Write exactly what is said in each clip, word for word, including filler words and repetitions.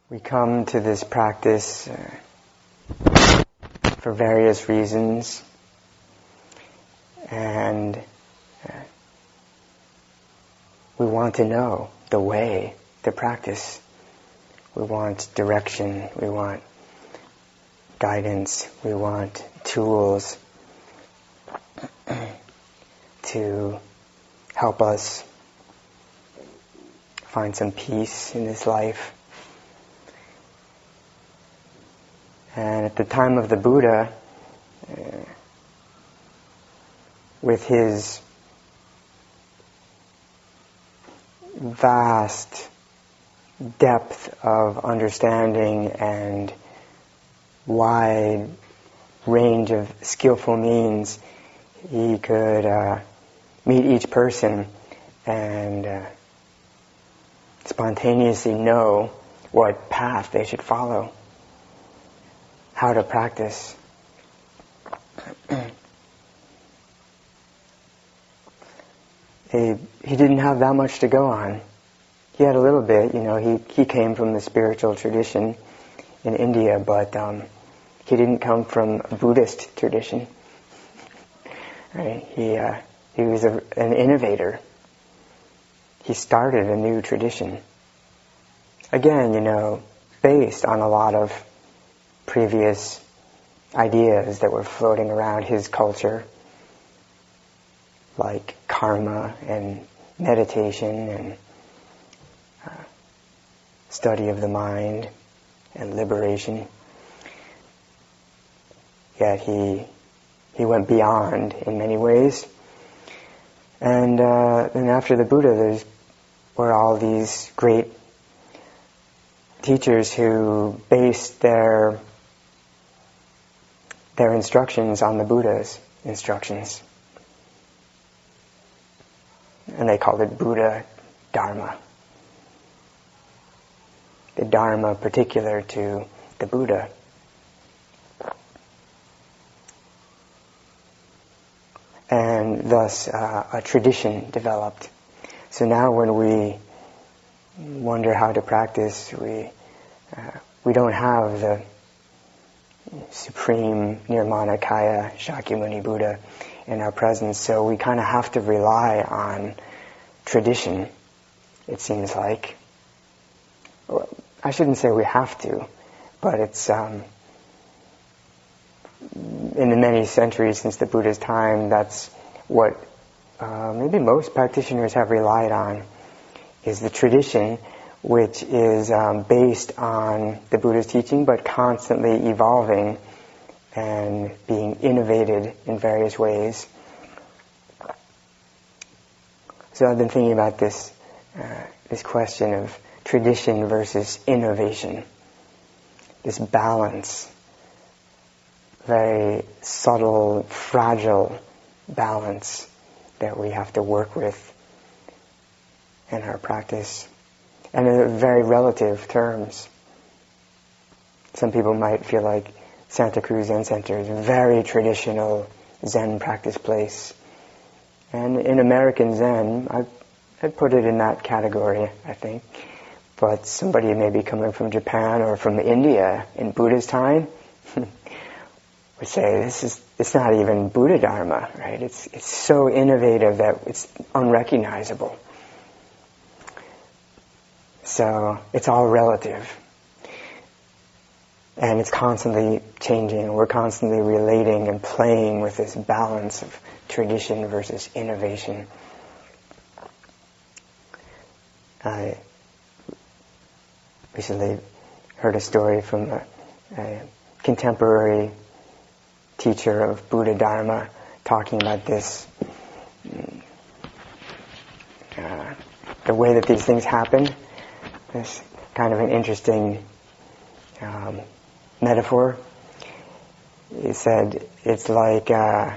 We come to this practice uh, for various reasons, and uh, we want to know the way to practice. We want direction, we want guidance, we want tools to help us find some peace in this life. And at the time of the Buddha, uh, with his vast depth of understanding and wide range of skillful means, he could uh, meet each person and uh, spontaneously know what path they should follow, how to practice. he, he didn't have that much to go on. He had a little bit, you know, he, he came from the spiritual tradition in India, but um, he didn't come from a Buddhist tradition. Right? He, uh, he was a, an innovator. He started a new tradition. Again, you know, based on a lot of previous ideas that were floating around his culture, like karma and meditation and uh, study of the mind and liberation. Yet he he went beyond in many ways. And uh, then after the Buddha, there's were all these great teachers who based their their instructions on the Buddha's instructions. And they called it Buddha Dharma. The Dharma particular to the Buddha. And thus uh, a tradition developed. So now when we wonder how to practice, we uh, we don't have the supreme Nirmanakaya Shakyamuni Buddha in our presence, so we kind of have to rely on tradition, it seems like. Well, I shouldn't say we have to, but it's um, in the many centuries since the Buddha's time, that's what uh, maybe most practitioners have relied on, is the tradition, which is um, based on the Buddha's teaching, but constantly evolving and being innovated in various ways. So I've been thinking about this uh, this question of tradition versus innovation, this balance, very subtle, fragile balance that we have to work with in our practice. And in very relative terms. Some people might feel like Santa Cruz Zen Center is a very traditional Zen practice place. And in American Zen, I'd, I'd put it in that category, I think. But somebody maybe coming from Japan or from India in Buddha's time would say, this is, it's not even Buddha Dharma, right? It's, it's so innovative that it's unrecognizable. So it's all relative. And it's constantly changing. We're constantly relating and playing with this balance of tradition versus innovation. I recently heard a story from a, a contemporary teacher of Buddha Dharma talking about this, uh, the way that these things happen. It's kind of an interesting um, metaphor. He said it's like uh,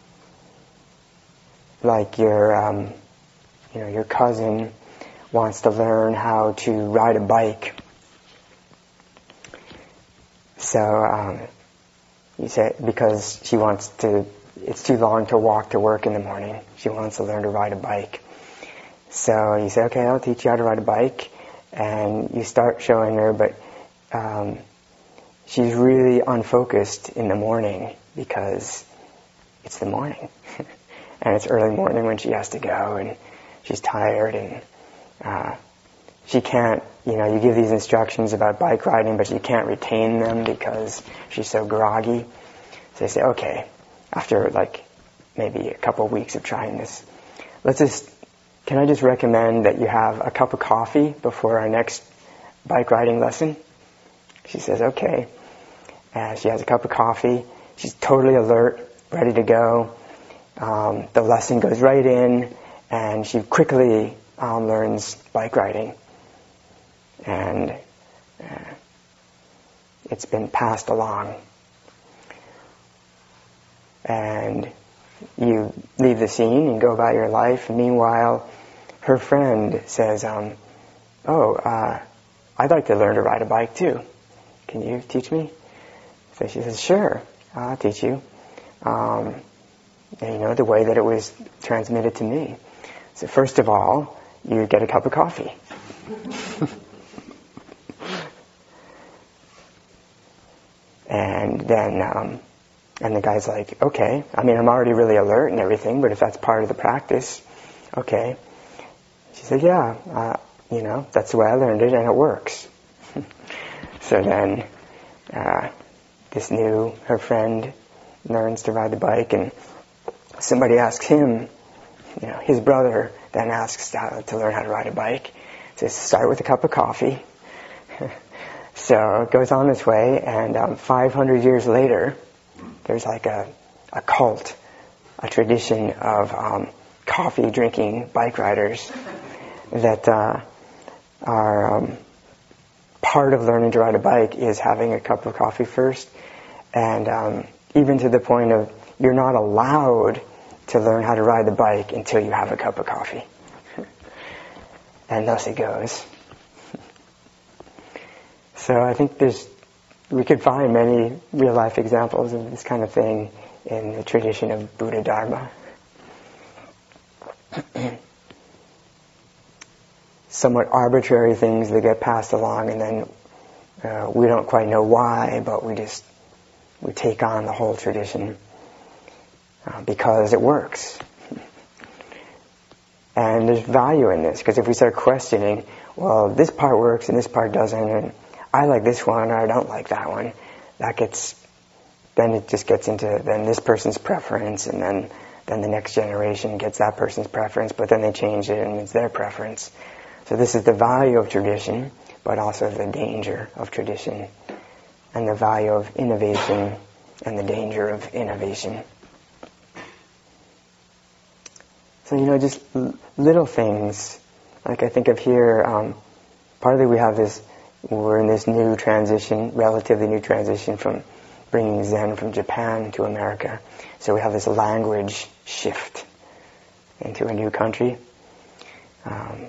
like your um, you know your cousin wants to learn how to ride a bike. So um, he said because she wants to, it's too long to walk to work in the morning. She wants to learn to ride a bike. So you say, okay, I'll teach you how to ride a bike. And you start showing her, but um, she's really unfocused in the morning because it's the morning. And it's early morning when she has to go, and she's tired, and uh, she can't, you know, you give these instructions about bike riding, but she can't retain them because she's so groggy. So they say, okay, after like maybe a couple of weeks of trying this, let's just, can I just recommend that you have a cup of coffee before our next bike riding lesson? She says, okay. And she has a cup of coffee. She's totally alert, ready to go. Um, the lesson goes right in, and she quickly um, learns bike riding. And uh, it's been passed along. And you leave the scene and go about your life. Meanwhile, her friend says, um, oh, uh, I'd like to learn to ride a bike too. Can you teach me? So she says, sure, I'll teach you. Um, and, you know, the way that it was transmitted to me. So first of all, you get a cup of coffee. and then, um, and the guy's like, okay, I mean, I'm already really alert and everything, but if that's part of the practice, okay. She said, yeah, uh, you know, that's the way I learned it, and it works. So then, uh, this new, her friend learns to ride the bike, and somebody asks him, you know, his brother then asks uh, to learn how to ride a bike. Says, start with a cup of coffee. So it goes on this way, and um, five hundred years later, there's like a, a cult, a tradition of um, coffee drinking bike riders that uh, are um, part of learning to ride a bike is having a cup of coffee first, and um, even to the point of you're not allowed to learn how to ride the bike until you have a cup of coffee. And thus it goes. So I think there's, we could find many real-life examples of this kind of thing in the tradition of Buddha Dharma. Somewhat arbitrary things that get passed along, and then uh, we don't quite know why, but we just, we take on the whole tradition uh, because it works. And there's value in this, because if we start questioning, well, this part works and this part doesn't, and I like this one or I don't like that one, that gets, then it just gets into then this person's preference, and then, then the next generation gets that person's preference, but then they change it and it's their preference. So this is the value of tradition, but also the danger of tradition, and the value of innovation and the danger of innovation. So, you know, just l- little things, like I think of here, um, partly we have this, we're in this new transition, relatively new transition from bringing Zen from Japan to America. So we have this language shift into a new country. Um,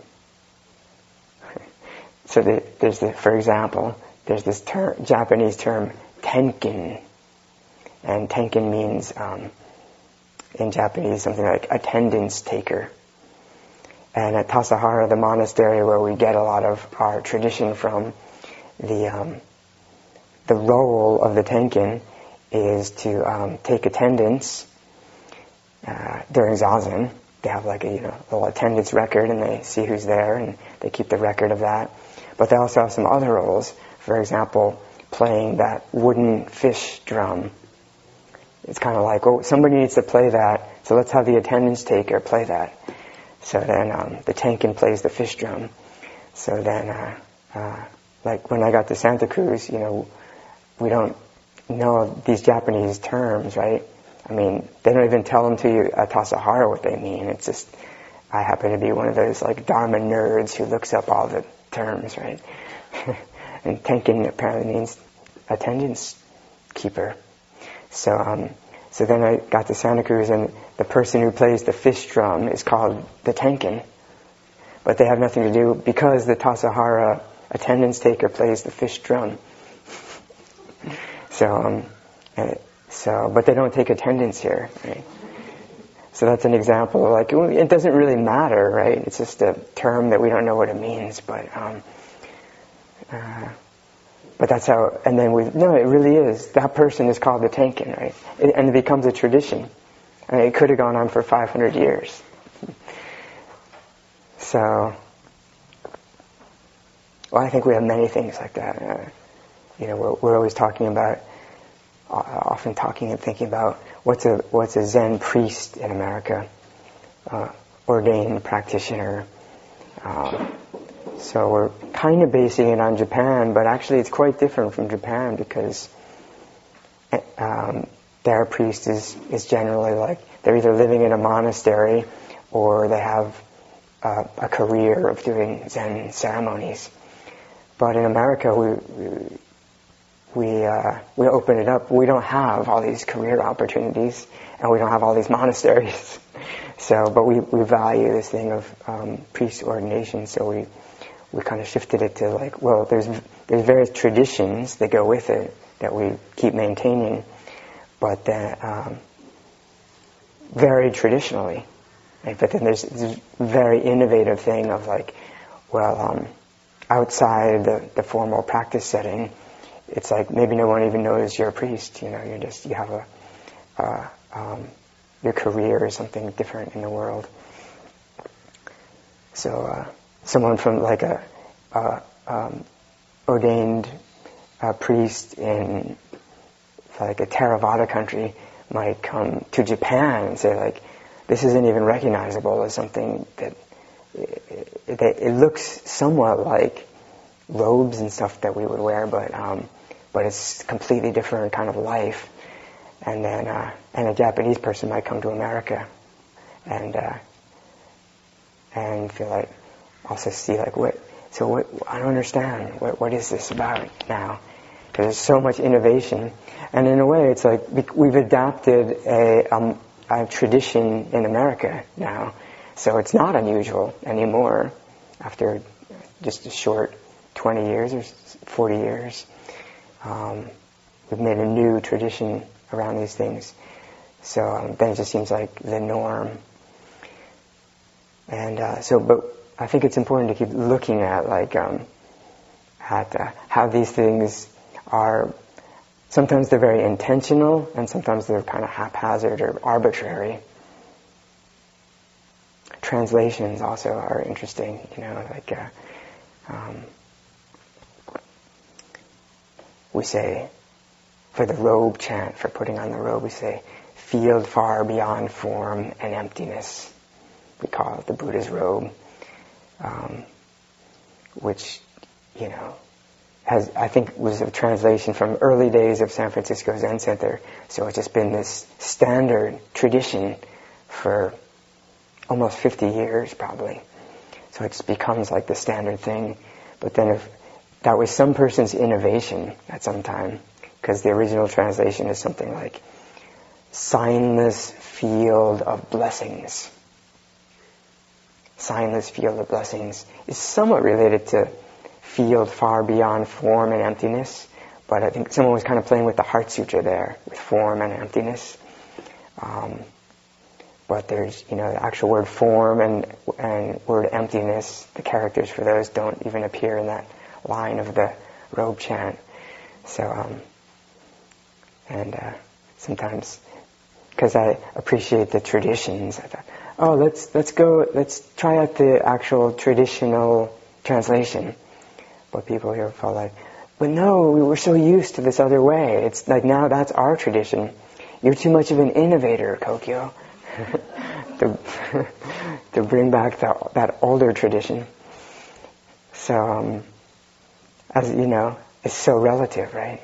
so the, there's the, for example, there's this term, Japanese term, tenkin. And tenkin means, um, in Japanese, something like attendance taker. And at Tassajara, the monastery where we get a lot of our tradition from, the um, the role of the tenkin is to um, take attendance uh, during zazen. They have like a you know little attendance record, and they see who's there, and they keep the record of that. But they also have some other roles. For example, playing that wooden fish drum. It's kind of like, oh, somebody needs to play that, so let's have the attendance taker play that. So then um, the tenkin plays the fish drum. So then, uh, uh, like when I got to Santa Cruz, you know, we don't know these Japanese terms, right? I mean, they don't even tell them to you at Tassajara what they mean. It's just, I happen to be one of those like Dharma nerds who looks up all the terms, right? And tenkin apparently means attendance keeper. So, um, so then I got to Santa Cruz, and the person who plays the fish drum is called the tenkin. But they have nothing to do, because the Tassajara attendance taker plays the fish drum. So, um, uh, so, but they don't take attendance here, right? So that's an example of like, it doesn't really matter, right? It's just a term that we don't know what it means, but, um, uh, But that's how, and then we, no, it really is. That person is called the Tenkin, right? It, and it becomes a tradition. I mean, it could have gone on for five hundred years. So, well, I think we have many things like that. Uh, you know, we're, we're always talking about, uh, often talking and thinking about what's a what's a Zen priest in America, uh, ordained practitioner. Um, so we're kind of basing it on Japan, but actually it's quite different from Japan because um, their priest is is generally like they're either living in a monastery or they have uh, a career of doing Zen ceremonies. But in America, we we uh, we open it up. We don't have all these career opportunities, and we don't have all these monasteries. So, but we, we value this thing of um, priest ordination. So we we kind of shifted it to like, well, there's there's various traditions that go with it that we keep maintaining, but then um, very traditionally. Right? But then there's this very innovative thing of like, well. Um, outside the, the formal practice setting, it's like maybe no one even knows you're a priest. You know, you're just you have a uh, um, your career is something different in the world. So uh, someone from like a, a um, ordained uh, priest in like a Theravada country might come to Japan and say like, this isn't even recognizable as something that. It, it, it looks somewhat like robes and stuff that we would wear, but um, but it's completely different kind of life. And then uh, and a Japanese person might come to America and uh, and feel like also see like what so what I don't understand what what is this about now, because there's so much innovation, and in a way it's like we've adapted a, um, a tradition in America now. So it's not unusual anymore after just a short twenty years or forty years. Um, we've made a new tradition around these things. So um, then it just seems like the norm. And uh, so, but I think it's important to keep looking at like um, at uh, how these things are. Sometimes they're very intentional, and sometimes they're kind of haphazard or arbitrary. Translations also are interesting, you know, like uh, um, we say for the robe chant, for putting on the robe, we say field far beyond form and emptiness. We call it the Buddha's robe, um, which, you know, has I think was a translation from early days of San Francisco Zen Center. So it's just been this standard tradition for almost fifty years probably. So it just becomes like the standard thing. But then if that was some person's innovation at some time, because the original translation is something like signless field of blessings. Signless field of blessings is somewhat related to field far beyond form and emptiness, but I think someone was kind of playing with the Heart Sutra there, with form and emptiness. Um, But there's, you know, the actual word form and and word emptiness, the characters for those don't even appear in that line of the robe chant. So, um, and uh, sometimes, because I appreciate the traditions, I thought, oh, let's let's go, let's try out the actual traditional translation. But people here felt like, but no, we were so used to this other way. It's like now that's our tradition. You're too much of an innovator, Kokyo. to, to bring back that, that older tradition. So, um, as you know, it's so relative, right?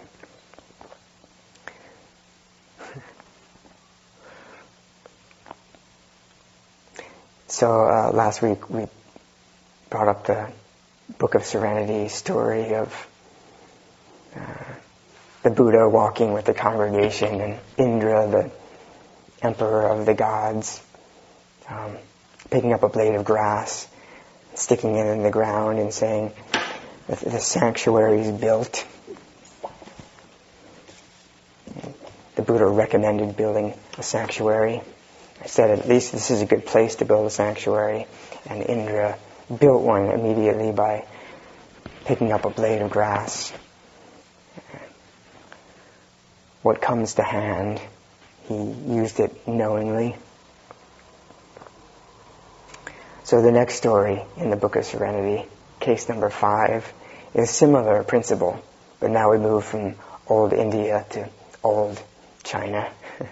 So uh, last week we brought up the Book of Serenity story of uh, the Buddha walking with the congregation and Indra, the emperor of the gods, um, picking up a blade of grass, sticking it in the ground and saying, the, the sanctuary is built. The Buddha recommended building a sanctuary. I said, at least this is a good place to build a sanctuary. And Indra built one immediately by picking up a blade of grass. what comes to hand. He used it knowingly. So the next story in the Book of Serenity, case number five, is a similar principle, but now we move from old India to old China.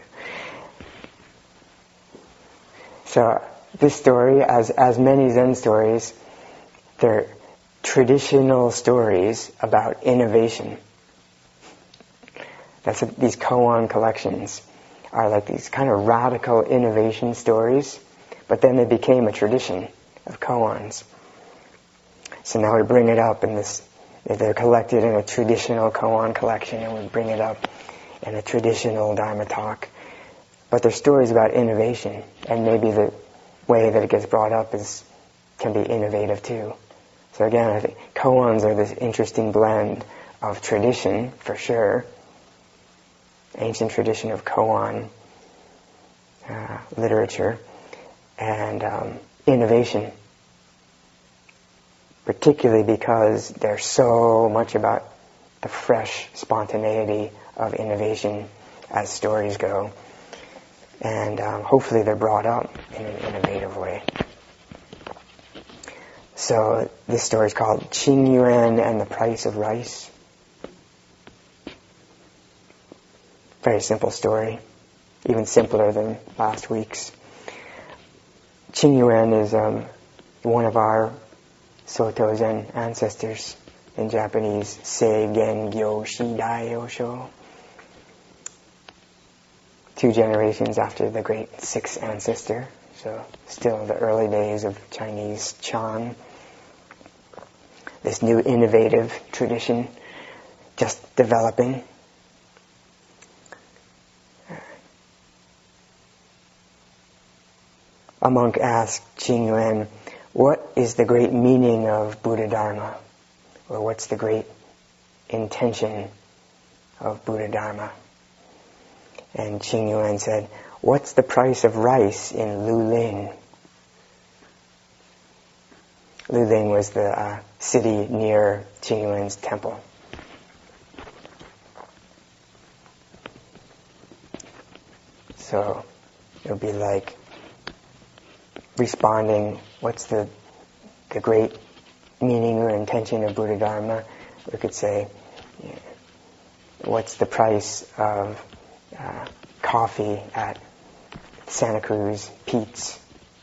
So this story, as as many Zen stories, they're traditional stories about innovation. That's what these koan collections are, like these kind of radical innovation stories, but then they became a tradition of koans. So now we bring it up in this, they're collected in a traditional koan collection, and we bring it up in a traditional Dharma talk. But they're stories about innovation, and maybe the way that it gets brought up is can be innovative too. So again, I think koans are this interesting blend of tradition, for sure, ancient tradition of koan uh, literature, and um, innovation, particularly because they're so much about the fresh spontaneity of innovation as stories go. And um, hopefully they're brought up in an innovative way. So this story is called Qing Yuan and the Price of Rice. Very simple story, even simpler than last week's. Qing Yuan is um, one of our Soto Zen ancestors, in Japanese, Seigen Gyo Shidai Osho. Two generations after the great sixth ancestor, so still the early days of Chinese Chan. This new innovative tradition just developing. A monk asked Qing Yuan, what is the great meaning of Buddha Dharma? Or what's the great intention of Buddha Dharma? And Qing Yuan said, what's the price of rice in Luling? Luling was the uh, city near Qing Yuan's temple. So it would be like responding, what's the the great meaning or intention of Buddha Dharma? We could say, yeah, what's the price of uh, coffee at Santa Cruz Pete's?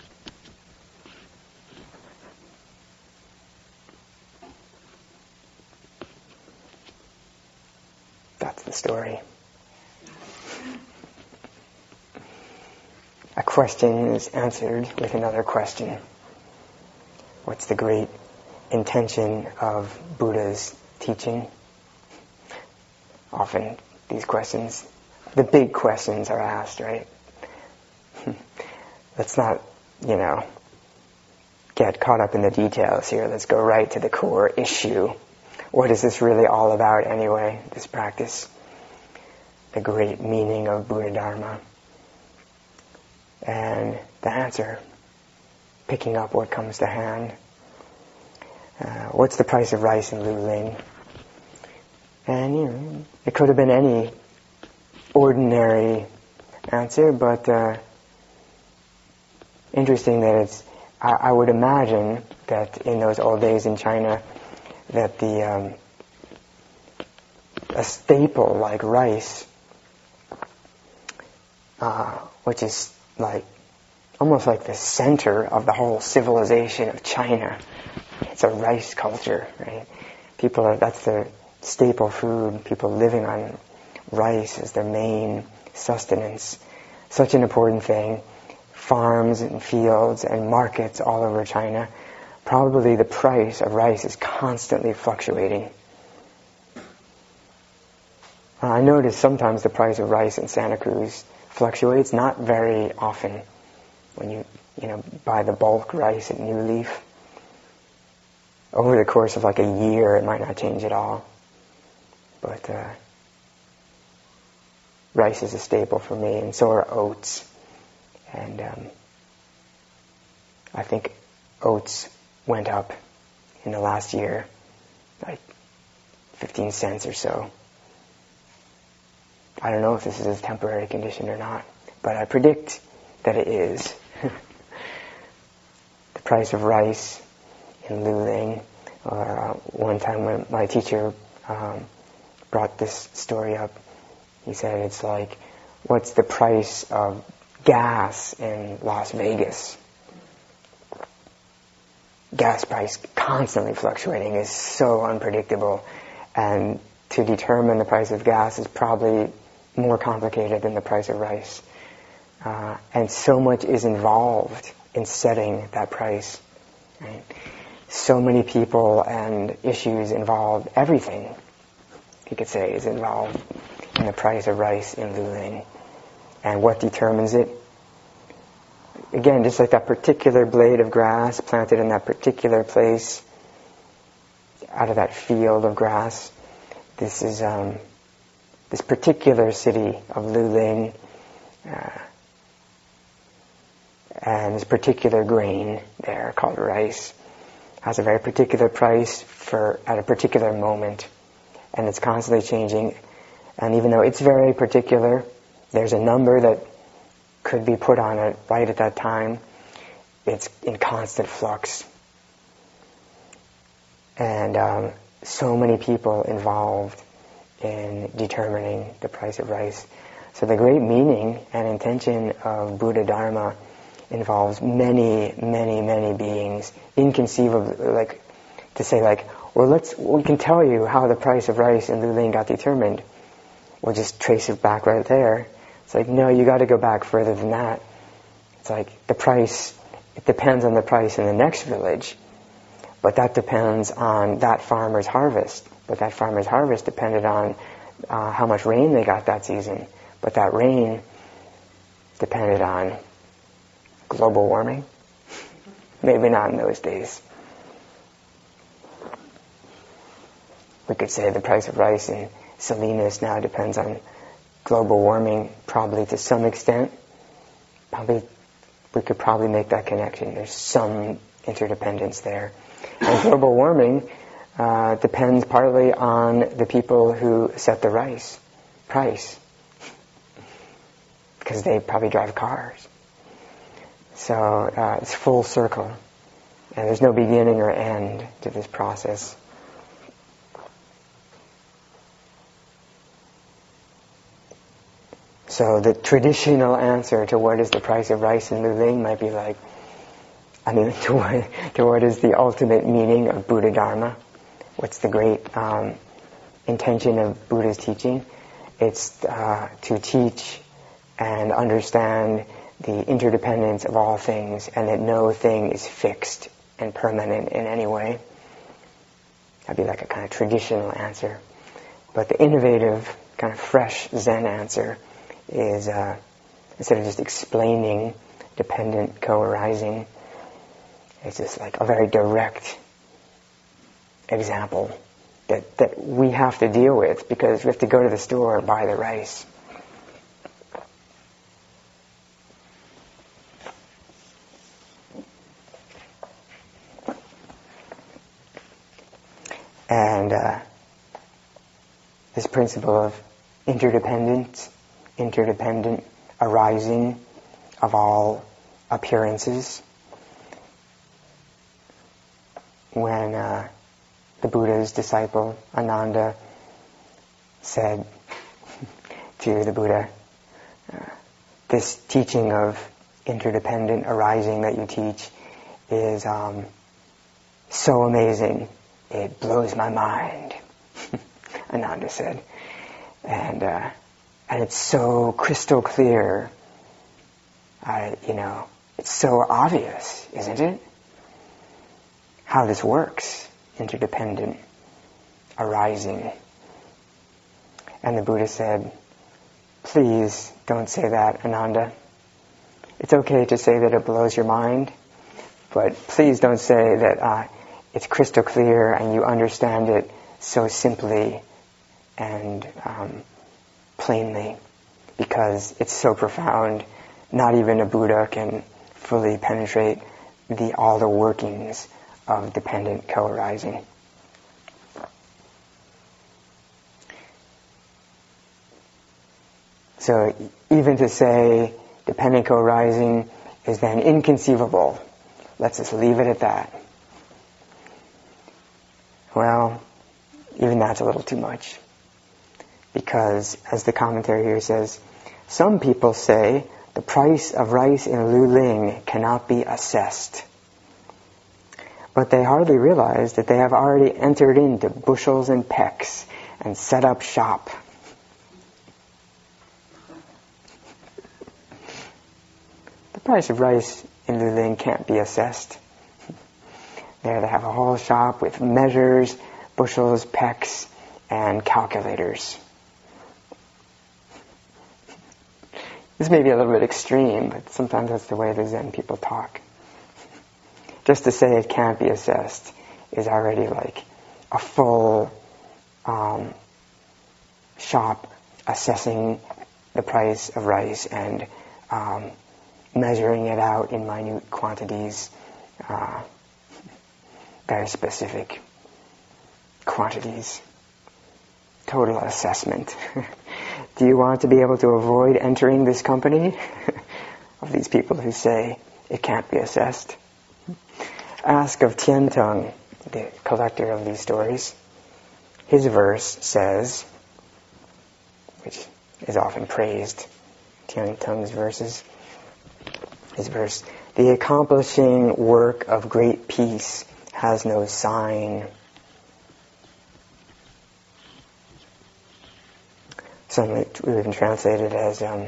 That's the story. A question is answered with another question. What's the great intention of Buddha's teaching? Often these questions, the big questions are asked, right? Let's not, you know, get caught up in the details here. Let's go right to the core issue. What is this really all about anyway, this practice? The great meaning of Buddha Dharma. And the answer, picking up what comes to hand. Uh, what's the price of rice in Luling? And you know, it could have been any ordinary answer, but uh, interesting that it's, I, I would imagine that in those old days in China, that the um, a staple like rice, uh, which is like almost like the center of the whole civilization of China. It's a rice culture, right? People are, that's their staple food. People living on rice as their main sustenance. Such an important thing. Farms and fields and markets all over China. Probably the price of rice is constantly fluctuating. I notice sometimes the price of rice in Santa Cruz fluctuates, not very often. When you, you know, buy the bulk rice at New Leaf, over the course of like a year, it might not change at all. But uh, rice is a staple for me, and so are oats. And um, I think oats went up in the last year, like fifteen cents or so. I don't know if this is a temporary condition or not, but I predict that it is. The price of rice in Luling, or uh, one time when my teacher um, brought this story up, he said it's like, what's the price of gas in Las Vegas? Gas price constantly fluctuating is so unpredictable, and to determine the price of gas is probably more complicated than the price of rice. Uh, and so much is involved in setting that price. Right? So many people and issues involved. Everything, you could say, is involved in the price of rice in Luling. And what determines it? Again, just like that particular blade of grass planted in that particular place, out of that field of grass, this is um, this particular city of Luling, uh, and this particular grain there called rice has a very particular price for at a particular moment, and it's constantly changing. And even though it's very particular, there's a number that could be put on it right at that time. It's in constant flux. And um, so many people involved in determining the price of rice. So the great meaning and intention of Buddha Dharma involves many, many, many beings. Inconceivable, like, to say like, well, let's, we can tell you how the price of rice in Luling got determined. We'll just trace it back right there. It's like, no, you got to go back further than that. It's like the price, it depends on the price in the next village, but that depends on that farmer's harvest. But that farmer's harvest depended on uh, how much rain they got that season. But that rain depended on global warming. Maybe not in those days. We could say the price of rice in Salinas now depends on global warming, probably to some extent. Probably, we could probably make that connection. There's some interdependence there. And global warming uh, depends partly on the people who set the rice price, because they probably drive cars. So uh, it's full circle, and there's no beginning or end to this process. So the traditional answer to what is the price of rice in Luling might be like, I mean, to what, to what is the ultimate meaning of Buddha Dharma? What's the great um, intention of Buddha's teaching? It's uh, to teach and understand the interdependence of all things, and that no thing is fixed and permanent in any way. That'd be like a kind of traditional answer. But the innovative, kind of fresh Zen answer is, uh, instead of just explaining dependent co-arising, it's just like a very direct example that, that we have to deal with, because we have to go to the store and buy the rice. And uh, this principle of interdependence, interdependent arising of all appearances. When uh, the Buddha's disciple Ananda said to the Buddha, uh, this teaching of interdependent arising that you teach is um, so amazing, it blows my mind, Ananda said. And uh, and it's so crystal clear, uh, you know, it's so obvious, isn't it? How this works, interdependent arising. And the Buddha said, please don't say that, Ananda. It's okay to say that it blows your mind, but please don't say that uh, it's crystal clear and you understand it so simply and um, plainly, because it's so profound, not even a Buddha can fully penetrate the all the workings of dependent co-arising. So even to say the Penico rising is then inconceivable, let's just leave it at that. Well, even that's a little too much. Because, as the commentary here says, some people say the price of rice in Luling cannot be assessed. But they hardly realize that they have already entered into bushels and pecks and set up shop. The price of rice in Luling can't be assessed. There they have a whole shop with measures, bushels, pecks, and calculators. This may be a little bit extreme, but sometimes that's the way the Zen people talk. Just to say it can't be assessed is already like a full um, shop assessing the price of rice and um, measuring it out in minute quantities, uh, very specific quantities. Total assessment. Do you want to be able to avoid entering this company of these people who say it can't be assessed? Ask of Tian Teng, the collector of these stories. His verse says, which is often praised, Tian Teng's verses, his verse, the accomplishing work of great peace has no sign. Some we even translated as, um,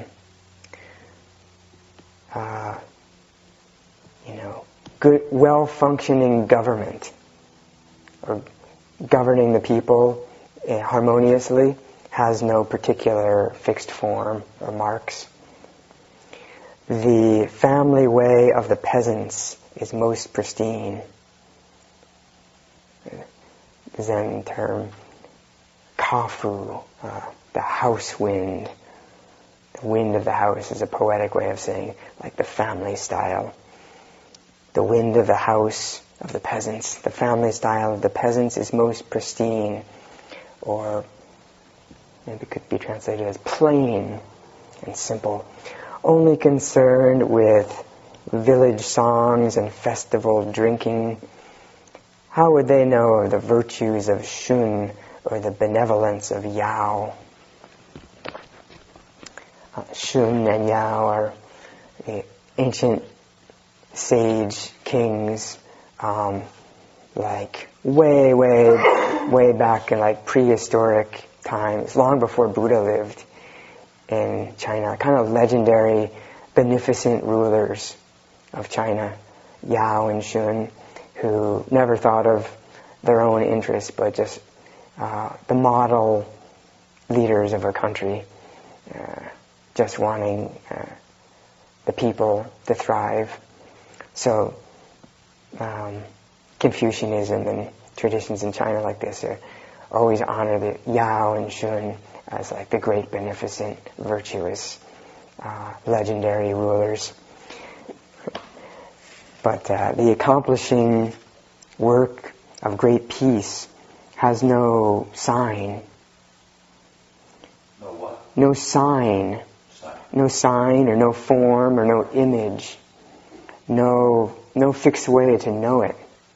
uh, you know, good, well-functioning government, or governing the people uh, harmoniously, has no particular fixed form or marks. The family way of the peasants is most pristine. The Zen term, kafu, uh, the house wind. The wind of the house is a poetic way of saying, like the family style. The wind of the house of the peasants. The family style of the peasants is most pristine, or maybe it could be translated as plain and simple. Only concerned with village songs and festival drinking. How would they know of the virtues of Shun or the benevolence of Yao? Uh, Shun and Yao are the ancient sage kings, um, like way, way, way back in like prehistoric times, long before Buddha lived in China. Kind of legendary, beneficent rulers of China, Yao and Shun, who never thought of their own interests, but just uh, the model leaders of a country. Uh, just wanting uh, the people to thrive. So um, Confucianism and traditions in China like this are always honor the Yao and Shun as like the great, beneficent, virtuous, uh, legendary rulers. But uh, the accomplishing work of great peace has no sign. No what? No sign. No sign or no form or no image. No, no fixed way to know it.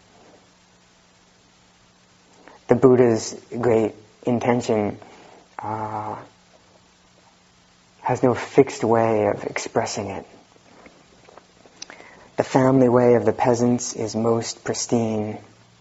The Buddha's great intention uh, has no fixed way of expressing it. The family way of the peasants is most pristine,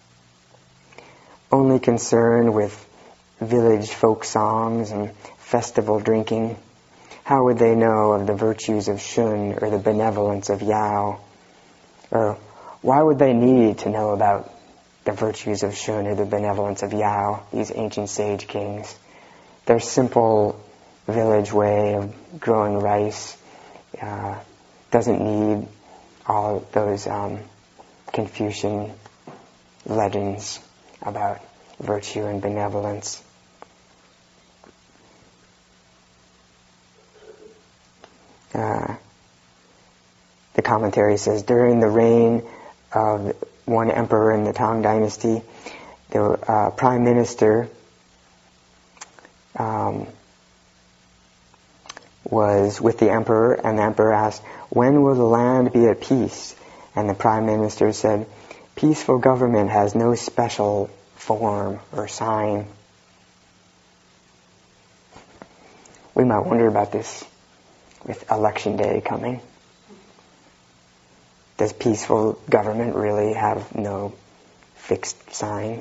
only concerned with village folk songs and festival drinking. How would they know of the virtues of Shun or the benevolence of Yao? Or why would they need to know about the virtues of Shun or the benevolence of Yao, these ancient sage kings? Their simple village way of growing rice uh, doesn't need all those um, Confucian legends about virtue and benevolence. Uh, the commentary says, during the reign of one emperor in the Tang dynasty, the uh, prime minister um, was with the emperor, and the emperor asked, "When will the land be at peace?" And the prime minister said, "Peaceful government has no special form or sign." We might wonder about this with election day coming. Does peaceful government really have no fixed sign?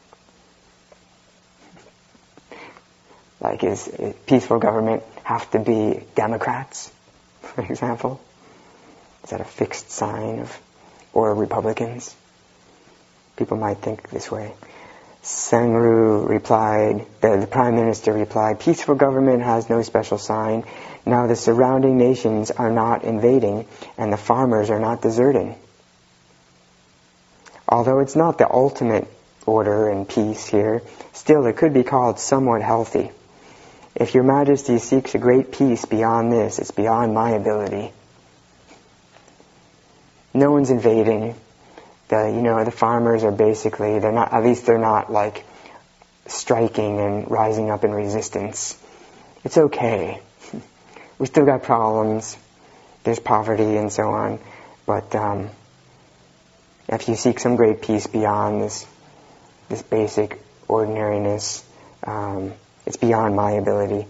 Like, is, is peaceful government have to be Democrats, for example? Is that a fixed sign of, or Republicans? People might think this way. Sengru replied, the, the Prime Minister replied, "Peaceful government has no special sign. Now the surrounding nations are not invading, and the farmers are not deserting. Although it's not the ultimate order and peace here, still it could be called somewhat healthy. If your Majesty seeks a great peace beyond this, it's beyond my ability." No one's invading. The, you know, the farmers are basically, they're not, at least they're not like striking and rising up in resistance. It's okay. We still got problems. There's poverty and so on. But um, if you seek some great peace beyond this, this basic ordinariness, um, it's beyond my ability.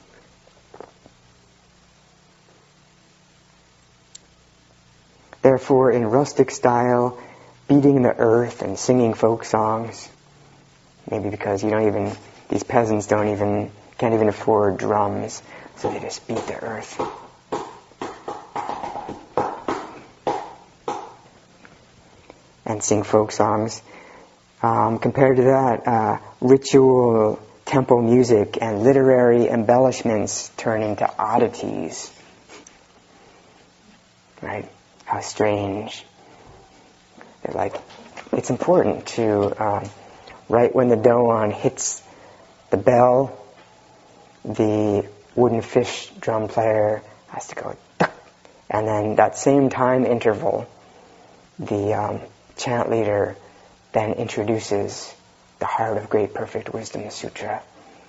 Therefore, in rustic style, beating the earth and singing folk songs, maybe because you don't even, these peasants don't even, can't even afford drums, so they just beat the earth. And sing folk songs. Um, compared to that, uh, ritual temple music and literary embellishments turn into oddities. Right? How strange. They're like, it's important to, um, right when the Doan hits the bell, the wooden fish drum player has to go, duck, and then that same time interval, the um, chant leader then introduces the Heart of Great Perfect Wisdom Sutra.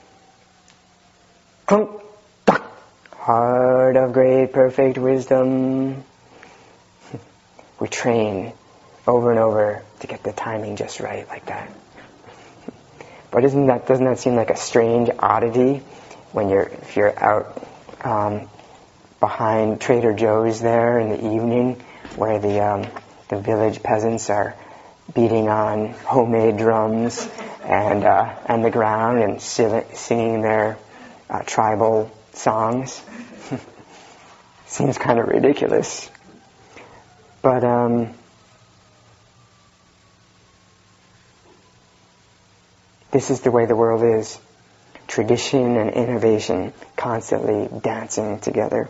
Clunk, duck, Heart of Great Perfect Wisdom. We train over and over to get the timing just right, like that. But isn't that doesn't that seem like a strange oddity when you're if you're out um, behind Trader Joe's there in the evening, where the um, the village peasants are beating on homemade drums and uh, and the ground and singing their uh, tribal songs. Seems kind of ridiculous, but. Um, This is the way the world is. Tradition and innovation constantly dancing together.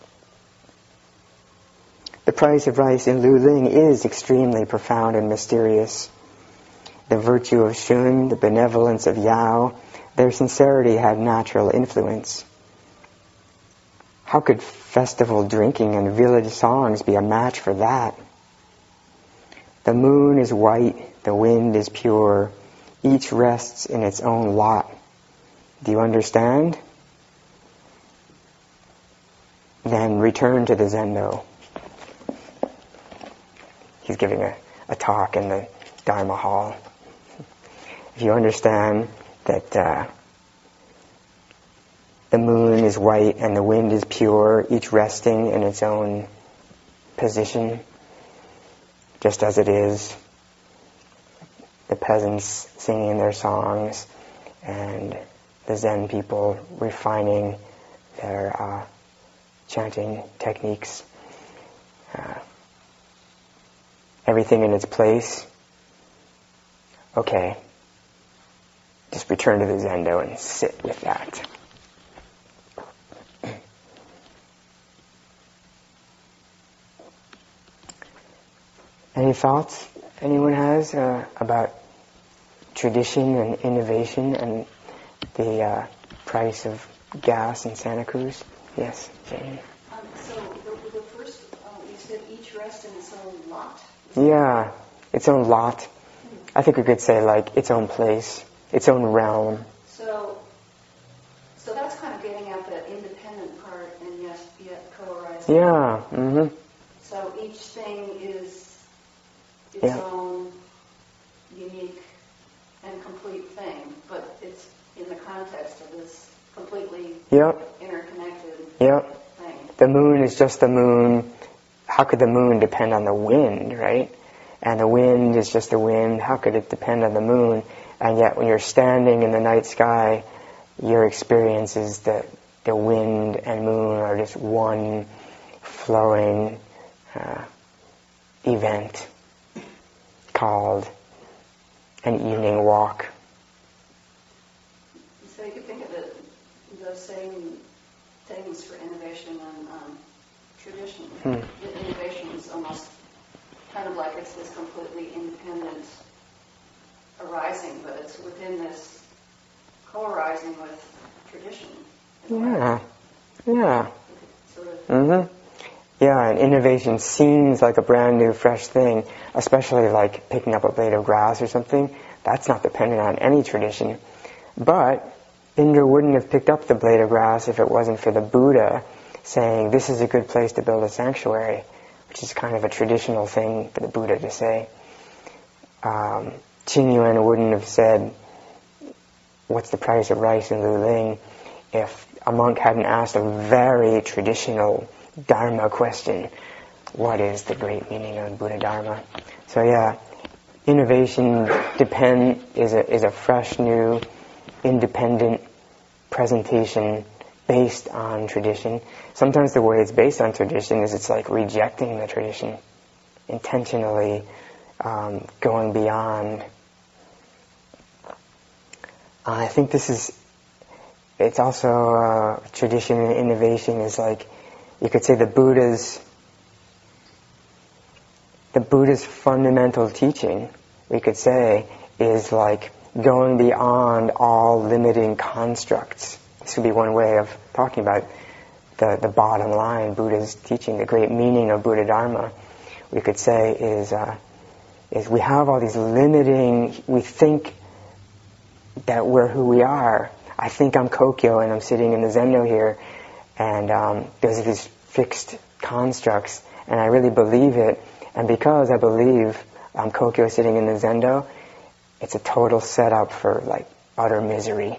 The price of rice in Luling is extremely profound and mysterious. The virtue of Shun, the benevolence of Yao, their sincerity had natural influence. How could festival drinking and village songs be a match for that? The moon is white, the wind is pure. Each rests in its own lot. Do you understand? Then return to the Zendo. He's giving a, a talk in the Dharma Hall. If you understand that uh, the moon is white and the wind is pure, each resting in its own position, just as it is, the peasants singing their songs and the Zen people refining their uh, chanting techniques. Uh, everything in its place. Okay. Just return to the Zendo and sit with that. Any thoughts anyone has uh, about tradition and innovation and the uh, price of gas in Santa Cruz? Yes, Jane. Um, so the, the first, uh, you said each rest in its own lot. Yeah, its own lot. Hmm. I think we could say like its own place, its own realm. So, so that's kind of getting at the independent part and yes, yet co-arising. Yeah. Mm-hmm. So each thing is its Yeah. own unique and complete thing, but it's in the context of this completely Yep. interconnected Yep. thing. The moon is just the moon. How could the moon depend on the wind, right? And the wind is just the wind. How could it depend on the moon? And yet when you're standing in the night sky, your experience is that the wind and moon are just one flowing uh, event called an evening walk. So you could think of it, the same things for innovation and um, tradition. Hmm. The innovation is almost kind of like it's this completely independent arising, but it's within this co-arising with tradition. Yeah, yeah. Sort of. Mm-hmm. Yeah, and innovation seems like a brand new, fresh thing, especially like picking up a blade of grass or something. That's not dependent on any tradition. But Indra wouldn't have picked up the blade of grass if it wasn't for the Buddha saying, this is a good place to build a sanctuary, which is kind of a traditional thing for the Buddha to say. Um, Qin Yuan wouldn't have said, what's the price of rice in Luling, if a monk hadn't asked a very traditional Dharma question. What is the great meaning of Buddha Dharma? So yeah, innovation depend is a is a fresh, new, independent presentation based on tradition. Sometimes the way it's based on tradition is it's like rejecting the tradition, intentionally um, going beyond. I think this is, it's also uh, tradition and innovation is like, you could say the Buddha's, the Buddha's fundamental teaching, we could say, is like going beyond all limiting constructs. This would be one way of talking about the, the bottom line, Buddha's teaching, the great meaning of Buddha Dharma, we could say is, uh, is we have all these limiting, we think that we're who we are. I think I'm Kokyo and I'm sitting in the Zendo here, and um, there's these fixed constructs, and I really believe it. And because I believe I'm Kokyo sitting in the Zendo, it's a total setup for like utter misery.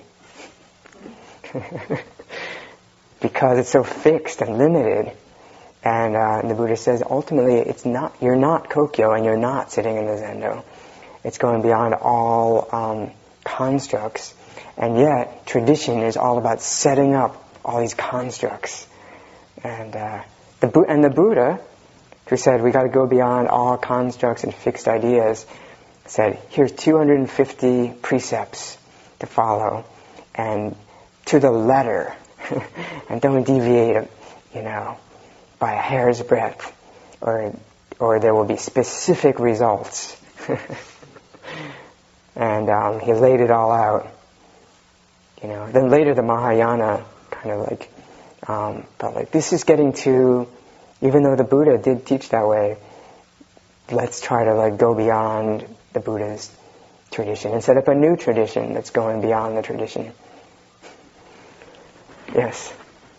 Because it's so fixed and limited. And, uh, and the Buddha says, ultimately, it's not. You're not Kokyo, and you're not sitting in the Zendo. It's going beyond all um, constructs, and yet tradition is all about setting up all these constructs. And uh, the Bu- and the Buddha, who said we got to go beyond all constructs and fixed ideas, said, here's two hundred fifty precepts to follow, and to the letter, and don't deviate, you know, by a hair's breadth, or or there will be specific results. And um, he laid it all out, you know. Then later the Mahayana kind of like um, felt like this is getting too, even though the Buddha did teach that way, let's try to like go beyond the Buddha's tradition and set up a new tradition that's going beyond the tradition. Yes.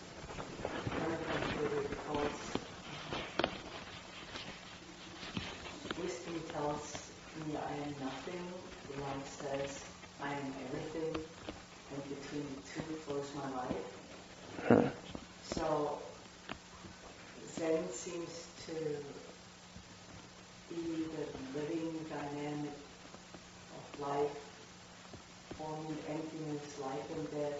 Wisdom tells me I am nothing, the light says I am everything, and between the two flows my life. Hmm. So Zen seems to be the living dynamic of life, forming emptiness, life and death.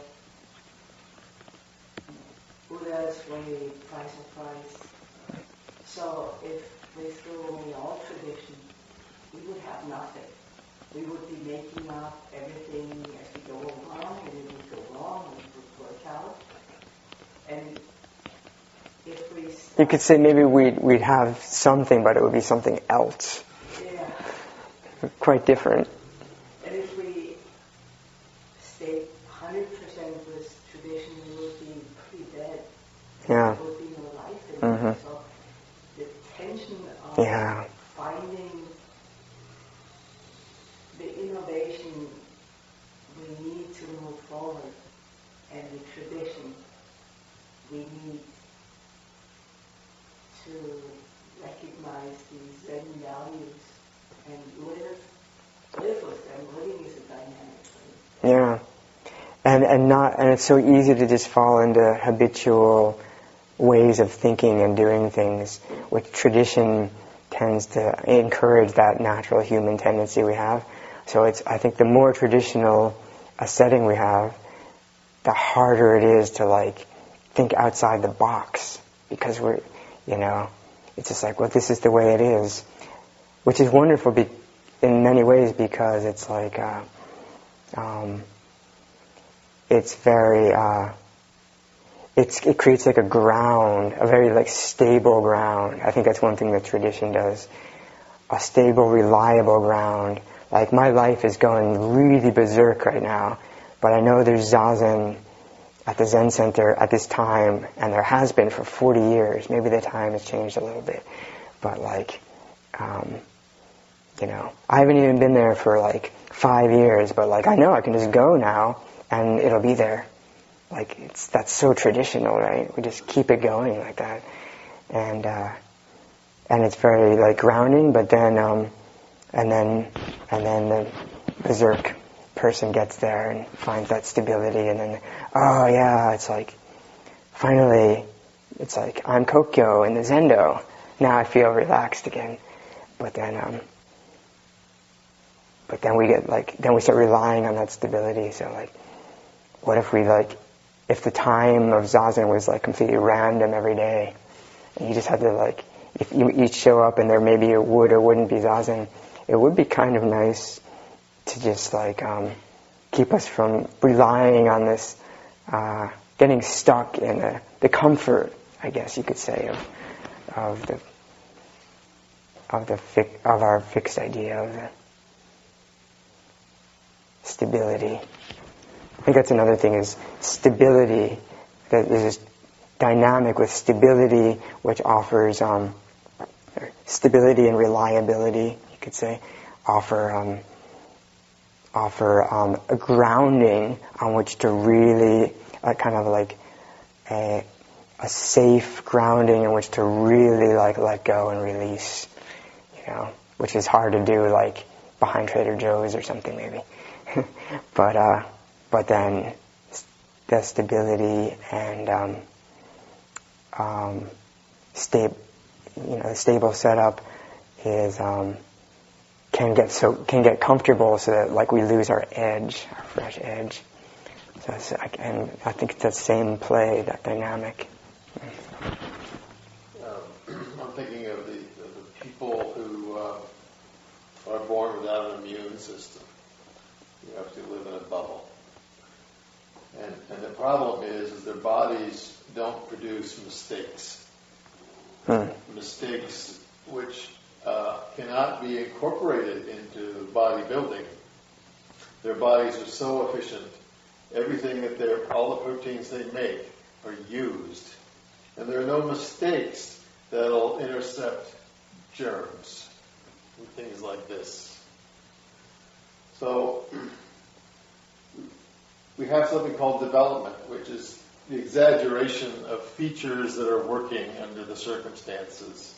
Buddha's way, price of price. So if we threw away all tradition, we would have nothing. We would be making up everything as we go along, and it would go wrong, and it would work out. And if we start, You could say maybe we'd, we'd have something, but it would be something else. yeah. Quite different. And if we stayed one hundred percent with tradition, we would be pretty dead. Yeah. There would be no life in it. Mm-hmm. So the tension of Yeah. finding the innovation we need to move forward and every tradition, we need to recognize these Zen values and live, live with them. Living is a dynamic thing. Yeah, and and not and it's so easy to just fall into habitual ways of thinking and doing things, which tradition tends to encourage that natural human tendency we have. So it's I think the more traditional a setting we have, the harder it is to like think outside the box, because we're, you know, it's just like, well, this is the way it is, which is wonderful be- in many ways, because it's like, uh, um, it's very, uh, it's it creates like a ground, a very like stable ground. I think that's one thing that tradition does, a stable, reliable ground. Like my life is going really berserk right now, but I know there's Zazen at the Zen Center at this time, and there has been for forty years. Maybe the time has changed a little bit, but like, um, you know, I haven't even been there for like five years, but like I know I can just go now and it'll be there. Like it's that's so traditional, right? We just keep it going like that, and uh, and it's very like grounding. But then, um, and then, and then the berserk person gets there and finds that stability, and then, oh yeah, it's like, finally, it's like, I'm Kokyo in the Zendo. Now I feel relaxed again. But then, um, but then we get like, then we start relying on that stability. So like, what if we like, if the time of Zazen was like completely random every day, and you just had to like, if you each show up and there maybe it would or wouldn't be Zazen, it would be kind of nice to just like um, keep us from relying on this, uh, getting stuck in the, the comfort, I guess you could say, of of the of the fi- of our fixed idea of the stability. I think that's another thing, is stability. That is dynamic with stability, which offers um, stability and reliability, you could say, offer. Um, offer um, a grounding on which to really, uh, kind of like a, a safe grounding in which to really like let go and release, you know, which is hard to do like behind Trader Joe's or something maybe. but uh, but then the stability and um, um, sta- you know, the stable setup is. Um, can get so can get comfortable so that like we lose our edge, our fresh edge. So it's, and I think it's that same play, that dynamic. Um, I'm thinking of the, of the people who uh, are born without an immune system. You have to live in a bubble, and and the problem is, is their bodies don't produce mistakes. Hmm. Mistakes which Uh, cannot be incorporated into bodybuilding. Their bodies are so efficient. Everything that they're, all the proteins they make are used. And there are no mistakes that'll intercept germs and things like this. So we have something called development, which is the exaggeration of features that are working under the circumstances.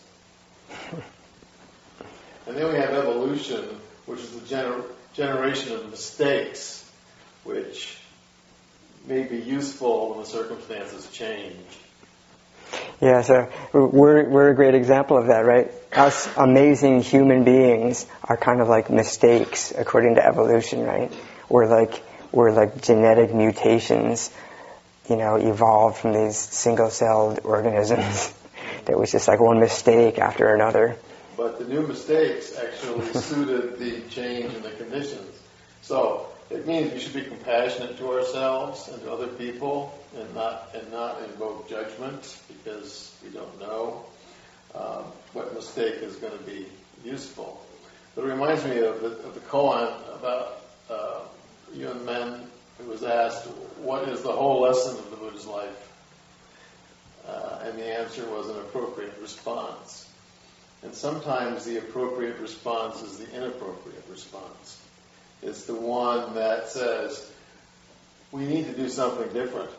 And then we have evolution, which is the gener- generation of mistakes, which may be useful when the circumstances change. Yeah, so we're we're a great example of that, right? Us amazing human beings are kind of like mistakes according to evolution, right? We're like we're like genetic mutations, you know, evolved from these single-celled organisms that was just like one mistake after another. But the new mistakes actually suited the change in the conditions. So it means we should be compassionate to ourselves and to other people, and not and not invoke judgment, because we don't know um, what mistake is going to be useful. But it reminds me of the, of the koan about uh, Yun Men, who was asked, "What is the whole lesson of the Buddha's life?" Uh, and the answer was an appropriate response. And sometimes the appropriate response is the inappropriate response. It's the one that says, we need to do something different.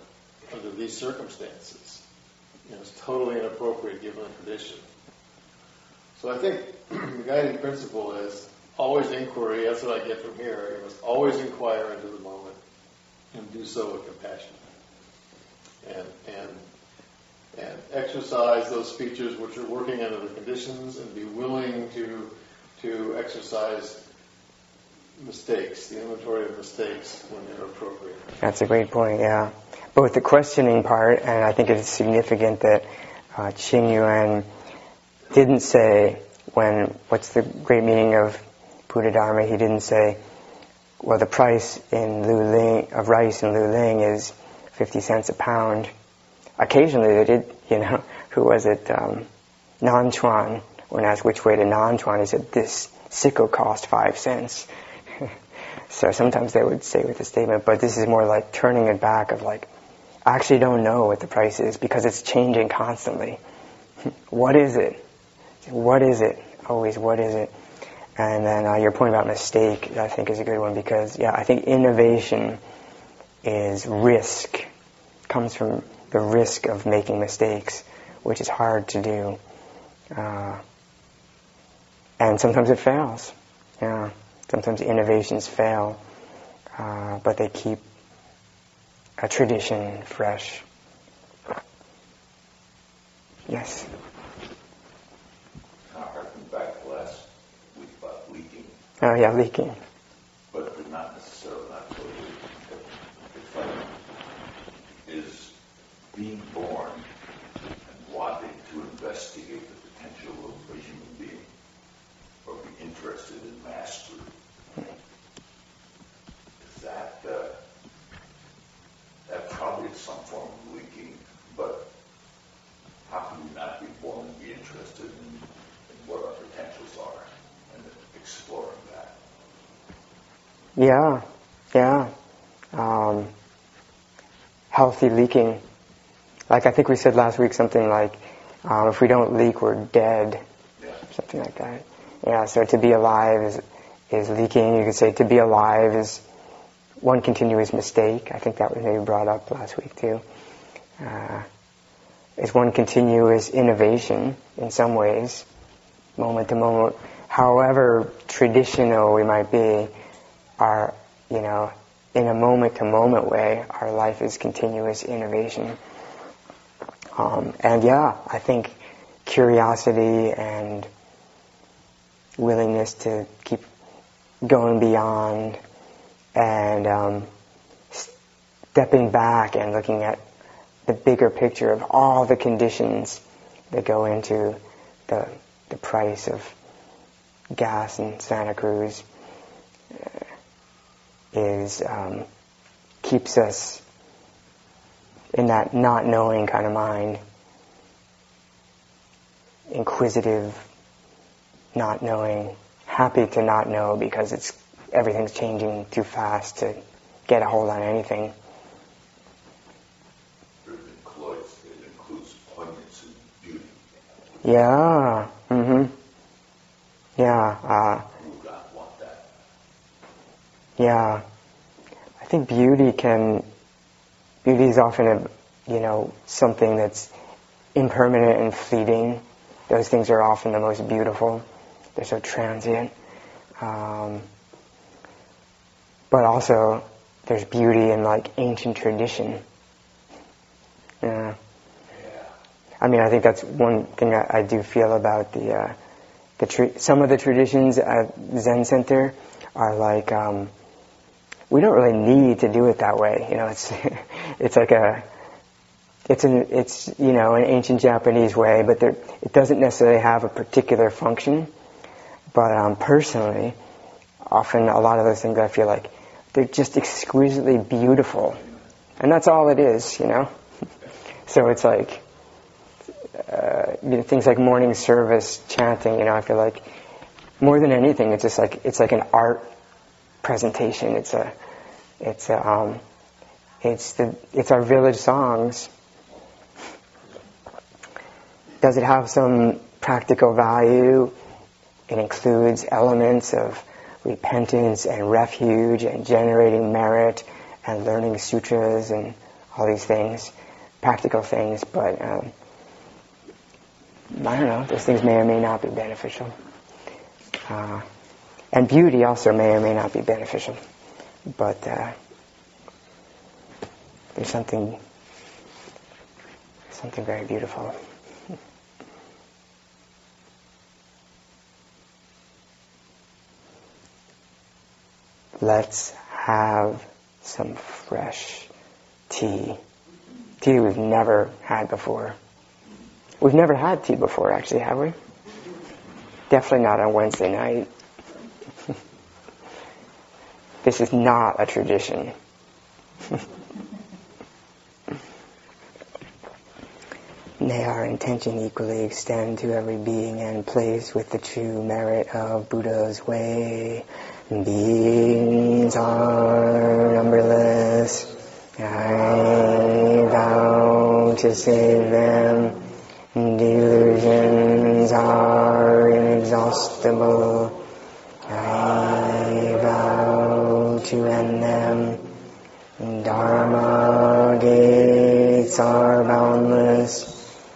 under these circumstances. You know, it's totally inappropriate given the tradition. So I think the guiding principle is always inquiry. That's what I get from here. You must always inquire into the moment and do so with compassion. And and and exercise those features which are working under the conditions, and be willing to to exercise mistakes, the inventory of mistakes when they're appropriate. That's a great point, yeah. Both the questioning part, and I think it's significant that uh, Qing Yuan didn't say, when, what's the great meaning of Buddha Dharma, he didn't say, well, the price in Luling, of rice in Luling is fifty cents a pound. Occasionally they did, you know, who was it, um, Nanchuan, when asked which way to Nanchuan, he said, this sickle cost five cents. So sometimes they would say with the statement, but this is more like turning it back of like, I actually don't know what the price is because it's changing constantly. What is it? What is it? Always, what is it? And then uh, your point about mistake, I think, is a good one because, yeah, I think innovation is risk, comes from the risk of making mistakes, which is hard to do. Uh, and sometimes it fails. Yeah, sometimes innovations fail, uh, but they keep a tradition fresh. Yes? I harkened back last week about leaking. Oh yeah, leaking. But not necessarily, not totally. If I, is being born and wanting to investigate the potential of a human being, or be interested in mastery, is that, uh, that probably is some form of leaking, but how can you not be born and be interested in, in what our potentials are and exploring that? Yeah, yeah. Um, healthy leaking. Like I think we said last week something like, um, if we don't leak, we're dead. Yeah. Something like that. Yeah, so to be alive is is leaking. You could say to be alive is one continuous mistake. I think that was maybe brought up last week too. Uh, is one continuous innovation in some ways, moment to moment. However traditional we might be, our, you know, in a moment to moment way, our life is continuous innovation. Um, and yeah, I think curiosity and willingness to keep going beyond and um, stepping back and looking at the bigger picture of all the conditions that go into the the price of gas in Santa Cruz uh, is um, keeps us in that not knowing kind of mind, inquisitive, not knowing, happy to not know because it's everything's changing too fast to get a hold on anything. It includes poignancy, beauty. Yeah. Mhm. Yeah. Uh, Who would not want that? yeah. I think beauty can. Beauty is often a, you know, something that's impermanent and fleeting. Those things are often the most beautiful. They're so transient. Um, but also, there's beauty in like ancient tradition. Yeah. I mean, I think that's one thing I, I do feel about the uh, the tra- some of the traditions at Zen Center are like um, we don't really need to do it that way. You know, it's it's like a it's an it's you know an ancient Japanese way, but there, it doesn't necessarily have a particular function. But um, personally, often a lot of those things I feel like they're just exquisitely beautiful, and that's all it is. You know, so it's like. Uh, you know, things like morning service, chanting, you know, I feel like more than anything, it's just like, it's like an art presentation. It's a, it's a, um, it's the, it's our village songs. Does it have some practical value? It includes elements of repentance and refuge and generating merit and learning sutras and all these things, practical things, but um, I don't know, those things may or may not be beneficial. Uh, and beauty also may or may not be beneficial, but uh, there's something, something very beautiful. Let's have some fresh tea. Tea we've never had before. We've never had tea before, actually, have we? Definitely not on Wednesday night. This is not a tradition. May our intention equally extend to every being and place with the true merit of Buddha's way. Beings are numberless. I vow to save them. Delusions are inexhaustible. I vow to end them. Dharma gates are boundless.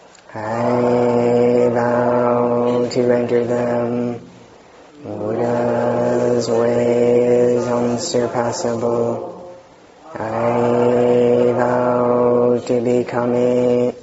I vow to enter them. Buddha's way is unsurpassable. I vow to become it.